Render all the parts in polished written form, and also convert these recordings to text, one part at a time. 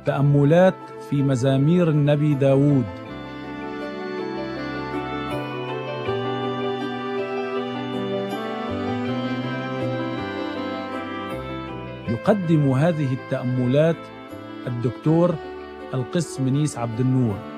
تأملات في مزامير النبي داود. يقدم هذه التأملات الدكتور القس منيس عبد النور.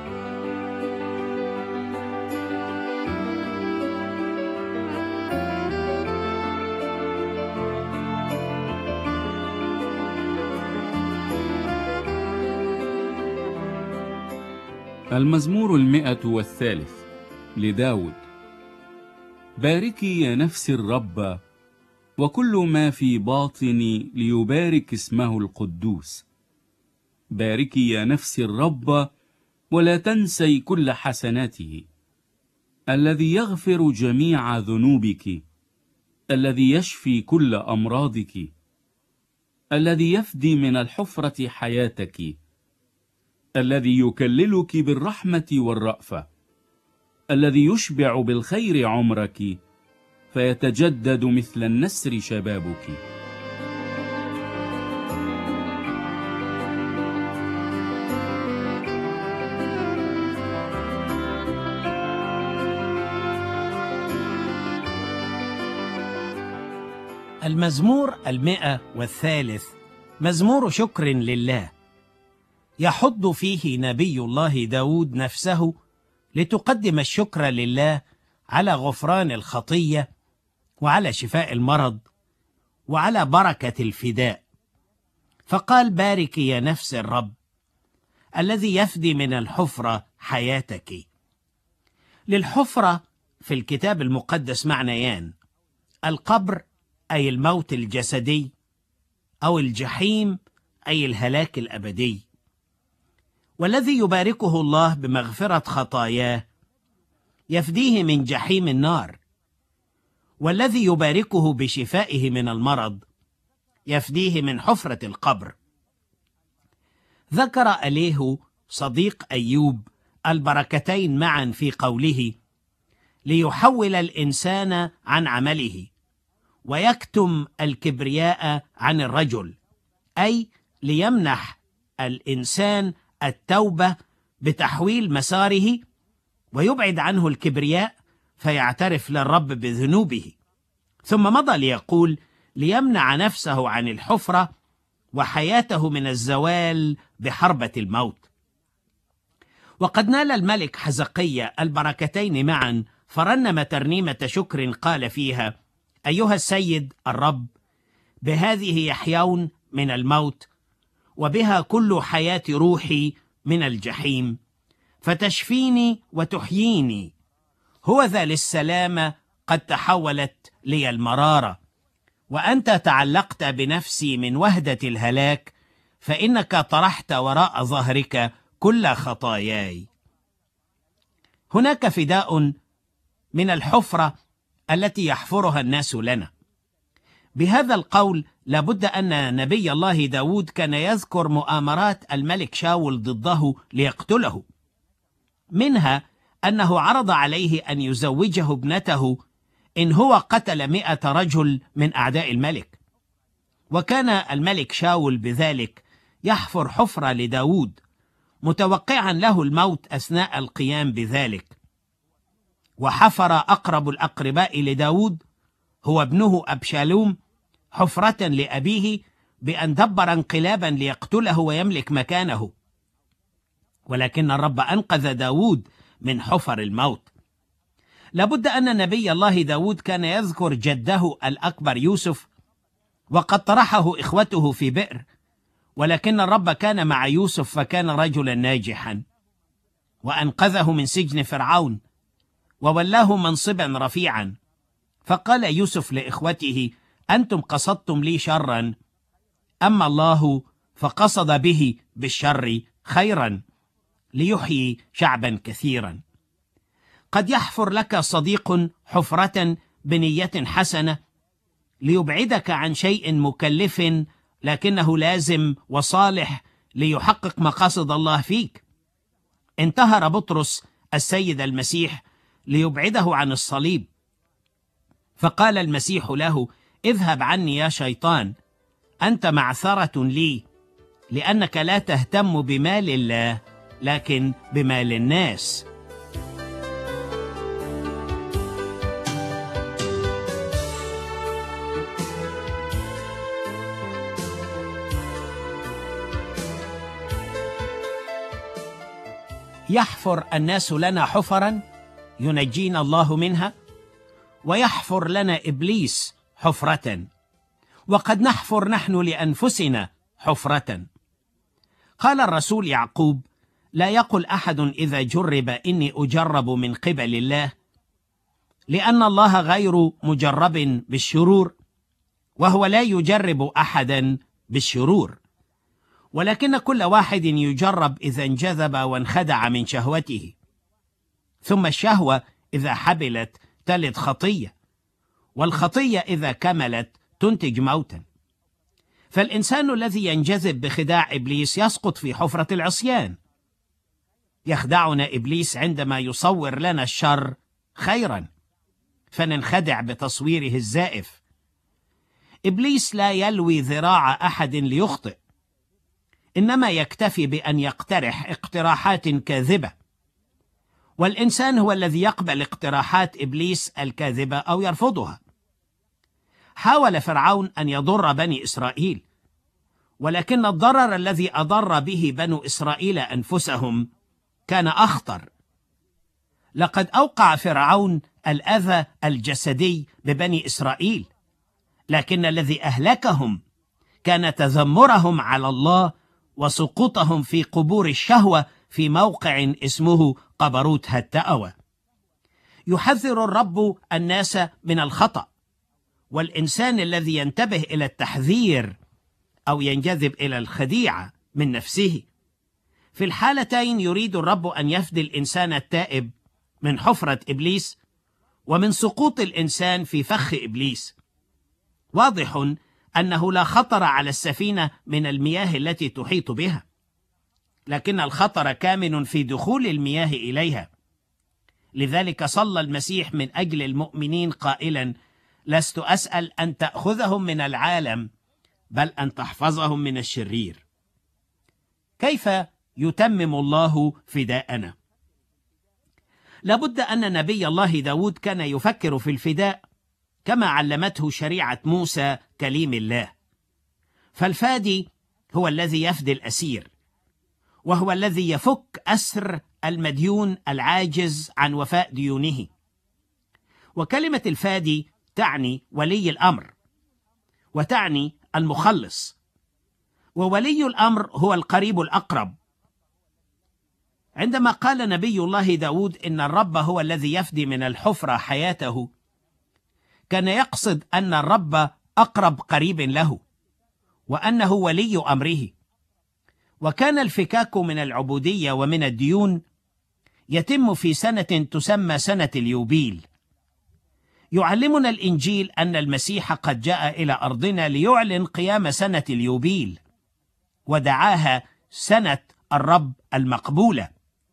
المزمور 103 لداود. باركي يا نفس الرب، وكل ما في باطني ليبارك اسمه القدوس. باركي يا نفس الرب، ولا تنسي كل حسناته، الذي يغفر جميع ذنوبك، الذي يشفي كل أمراضك، الذي يفدي من الحفرة حياتك، الذي يكللك بالرحمة والرأفة، الذي يشبع بالخير عمرك، فيتجدد مثل النسر شبابك. المزمور 103 مزمور شكر لله، يحض فيه نبي الله داود نفسه لتقدم الشكر لله على غفران الخطية، وعلى شفاء المرض، وعلى بركة الفداء. فقال: بارك يا نفس الرب، الذي يفدي من الحفرة حياتك. للحفرة في الكتاب المقدس معنيان: القبر أي الموت الجسدي، أو الجحيم أي الهلاك الأبدي. والذي يباركه الله بمغفرة خطاياه يفديه من جحيم النار، والذي يباركه بشفائه من المرض يفديه من حفرة القبر. ذكر أليه صديق أيوب البركتين معا في قوله: ليحول الإنسان عن عمله ويكتم الكبرياء عن الرجل، أي ليمنح الإنسان التوبة بتحويل مساره، ويبعد عنه الكبرياء فيعترف للرب بذنوبه. ثم مضى ليقول: ليمنع نفسه عن الحفرة وحياته من الزوال بحربة الموت. وقد نال الملك حزقيا البركتين معا، فرنم ترنيمة شكر قال فيها: أيها السيد الرب، بهذه يحيون من الموت، وبها كل حياة روحي من الجحيم، فتشفيني وتحييني. هو ذا للسلامة قد تحولت لي المرارة، وأنت تعلقت بنفسي من وهدة الهلاك، فإنك طرحت وراء ظهرك كل خطاياي. هناك فداء من الحفرة التي يحفرها الناس لنا. بهذا القول لابد أن نبي الله داود كان يذكر مؤامرات الملك شاول ضده ليقتله، منها أنه عرض عليه أن يزوجه ابنته إن هو قتل 100 رجل من أعداء الملك. وكان الملك شاول بذلك يحفر حفرة لداود، متوقعا له الموت أثناء القيام بذلك. وحفر أقرب الأقرباء لداود هو ابنه أبشالوم حفرة لأبيه بأن دبر انقلابا ليقتله ويملك مكانه، ولكن الرب أنقذ داود من حفر الموت. لابد أن نبي الله داود كان يذكر جده الأكبر يوسف، وقد طرحه إخوته في بئر، ولكن الرب كان مع يوسف فكان رجلا ناجحا، وأنقذه من سجن فرعون وولاه منصبا رفيعا. فقال يوسف لإخوته: أنتم قصدتم لي شرا، أما الله فقصد به بالشر خيرا، ليحيي شعبا كثيرا. قد يحفر لك صديق حفرة بنية حسنة ليبعدك عن شيء مكلف، لكنه لازم وصالح ليحقق مقاصد الله فيك. انتهر بطرس السيد المسيح ليبعده عن الصليب، فقال المسيح له: اذهب عني يا شيطان، أنت معثرة لي، لأنك لا تهتم بمال الله لكن بمال الناس. يحفر الناس لنا حفرا ينجينا الله منها، ويحفر لنا إبليس حفرة، وقد نحفر نحن لأنفسنا حفرة. قال الرسول يعقوب: لا يقل أحد إذا جرب إني أجرب من قبل الله، لأن الله غير مجرب بالشرور، وهو لا يجرب أحدا بالشرور، ولكن كل واحد يجرب إذا انجذب وانخدع من شهوته، ثم الشهوة إذا حبلت تلد خطية، والخطية إذا كملت تنتج موتا. فالإنسان الذي ينجذب بخداع إبليس يسقط في حفرة العصيان. يخدعنا إبليس عندما يصور لنا الشر خيرا، فننخدع بتصويره الزائف. إبليس لا يلوي ذراع أحد ليخطئ، إنما يكتفي بأن يقترح اقتراحات كاذبة، والإنسان هو الذي يقبل اقتراحات إبليس الكاذبة أو يرفضها. حاول فرعون أن يضر بني إسرائيل، ولكن الضرر الذي أضر به بنو إسرائيل أنفسهم كان أخطر. لقد أوقع فرعون الأذى الجسدي ببني إسرائيل، لكن الذي أهلكهم كان تذمرهم على الله وسقوطهم في قبور الشهوة في موقع اسمه قبروت هتأوى. يحذر الرب الناس من الخطأ، والإنسان الذي ينتبه إلى التحذير أو ينجذب إلى الخديعة من نفسه. في الحالتين يريد الرب أن يفدي الإنسان التائب من حفرة إبليس ومن سقوط الإنسان في فخ إبليس. واضح أنه لا خطر على السفينة من المياه التي تحيط بها، لكن الخطر كامن في دخول المياه إليها. لذلك صلى المسيح من أجل المؤمنين قائلا: لست أسأل أن تأخذهم من العالم، بل أن تحفظهم من الشرير. كيف يتمم الله فداءنا؟ لابد أن نبي الله داود كان يفكر في الفداء كما علمته شريعة موسى كليم الله. فالفادي هو الذي يفدي الأسير، وهو الذي يفك أسر المديون العاجز عن وفاء ديونه. وكلمة الفادي تعني ولي الأمر، وتعني المخلص، وولي الأمر هو القريب الأقرب. عندما قال نبي الله داود إن الرب هو الذي يفدي من الحفرة حياته، كان يقصد أن الرب أقرب قريب له، وأنه ولي أمره. وكان الفكاك من العبودية ومن الديون يتم في سنة تسمى سنة اليوبيل. يعلمنا الإنجيل أن المسيح قد جاء إلى أرضنا ليعلن قيام سنة اليوبيل، ودعاها سنة الرب المقبولة،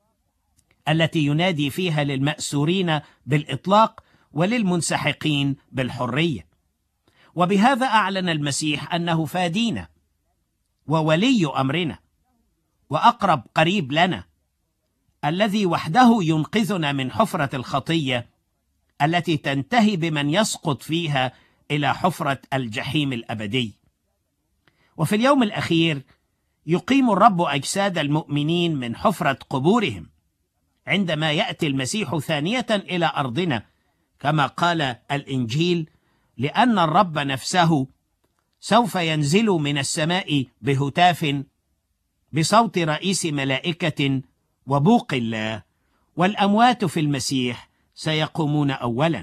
التي ينادي فيها للمأسورين بالإطلاق وللمنسحقين بالحرية. وبهذا أعلن المسيح أنه فادينا وولي أمرنا وأقرب قريب لنا، الذي وحده ينقذنا من حفرة الخطية التي تنتهي بمن يسقط فيها إلى حفرة الجحيم الأبدي. وفي اليوم الأخير يقيم الرب أجساد المؤمنين من حفرة قبورهم عندما يأتي المسيح ثانية إلى أرضنا، كما قال الإنجيل: لأن الرب نفسه سوف ينزل من السماء بهتاف بصوت رئيس ملائكة وبوق الله، والأموات في المسيح سيقومون أولا.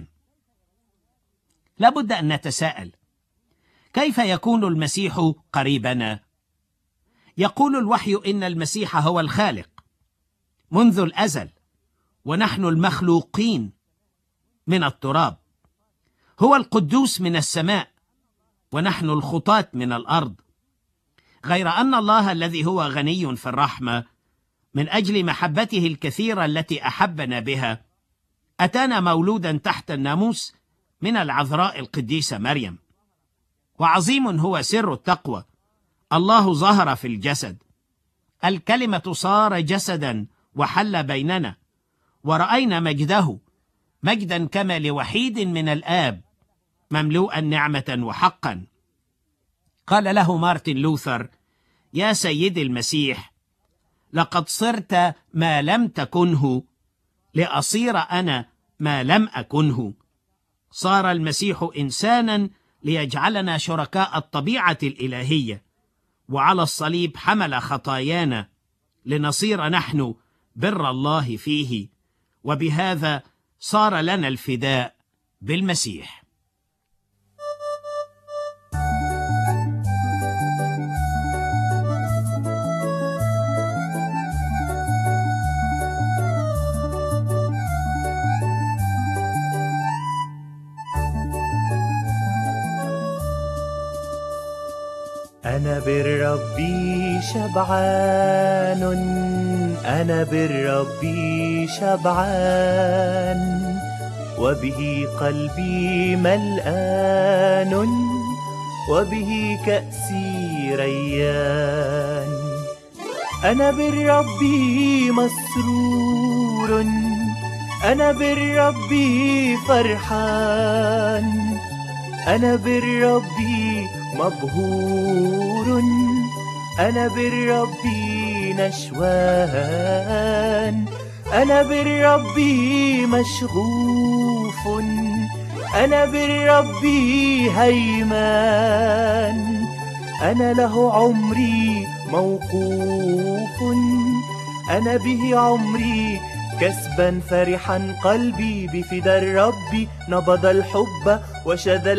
لابد أن نتساءل: كيف يكون المسيح قريبنا؟ يقول الوحي إن المسيح هو الخالق منذ الأزل، ونحن المخلوقين من التراب. هو القدوس من السماء، ونحن الخطاة من الأرض. غير أن الله الذي هو غني في الرحمة من أجل محبته الكثيرة التي أحبنا بها أتانا مولودا تحت الناموس من العذراء القديسة مريم. وعظيم هو سر التقوى الله ظهر في الجسد، الكلمة صار جسدا وحل بيننا، ورأينا مجده، مجدا كما لوحيد من الآب، مملوءا نعمة وحقا. قال له مارتن لوثر: يا سيدي المسيح، لقد صرت ما لم تكنه لأصير أنا ما لم أكنه. صار المسيح إنسانا ليجعلنا شركاء الطبيعة الإلهية، وعلى الصليب حمل خطايانا لنصير نحن بر الله فيه، وبهذا صار لنا الفداء بالمسيح. أنا بالرب شبعان، أنا بالرب شبعان، وبه قلبي ملآن، وبه كأسي ريان. أنا بالرب مسرور، أنا بالرب فرحان، أنا بالرب مبهور، أنا بالرب نشوان، أنا بالرب مشغوف، أنا بالرب هيمان، أنا له عمري موقوف، أنا به عمري كسبا فرحا، قلبي بفدا الرب نبض الحب وشذا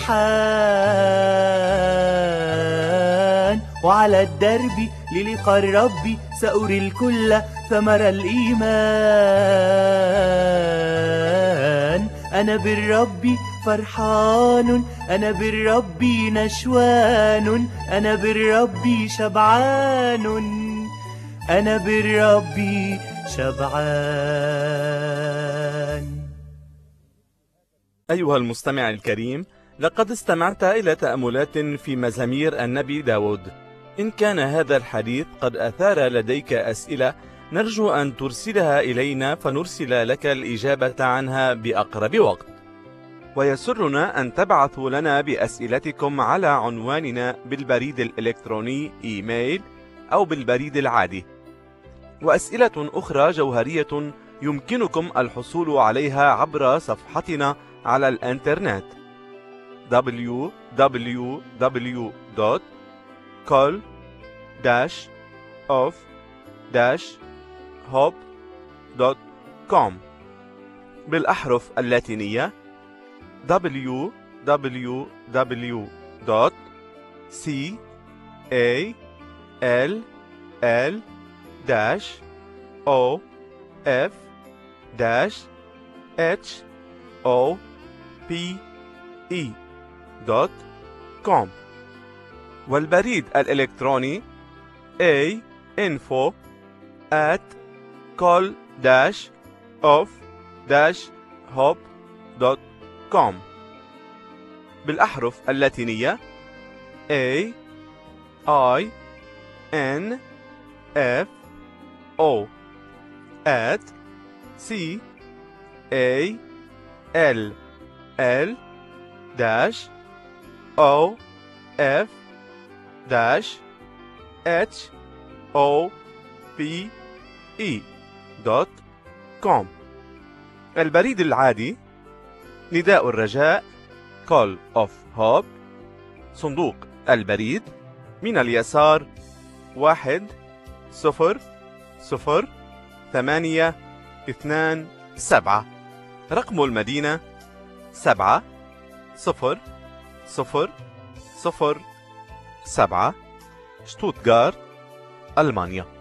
الألحان، وعلى الدرب للقاء الرب سأري الكل ثمر الإيمان. أنا بالرب فرحان، أنا بالرب نشوان، أنا بالرب شبعان، أنا بالرب شبعان. أيها المستمع الكريم، لقد استمعت إلى تأملات في مزامير النبي داود. إن كان هذا الحديث قد أثار لديك أسئلة، نرجو أن ترسلها إلينا فنرسل لك الإجابة عنها بأقرب وقت. ويسرنا أن تبعثوا لنا بأسئلتكم على عنواننا بالبريد الإلكتروني إيميل أو بالبريد العادي. وأسئلة أخرى جوهرية يمكنكم الحصول عليها عبر صفحتنا على الإنترنت www.call-of-hope.com بالأحرف اللاتينية www.call-of-hope.com والبريد الإلكتروني info@call-of-hope.com بالأحرف اللاتينية info@call-of-hope.com البريد العادي نداء الرجاء Call of Hope، صندوق البريد من اليسار 1002827، رقم المدينة 70007، شتوتغارت، ألمانيا.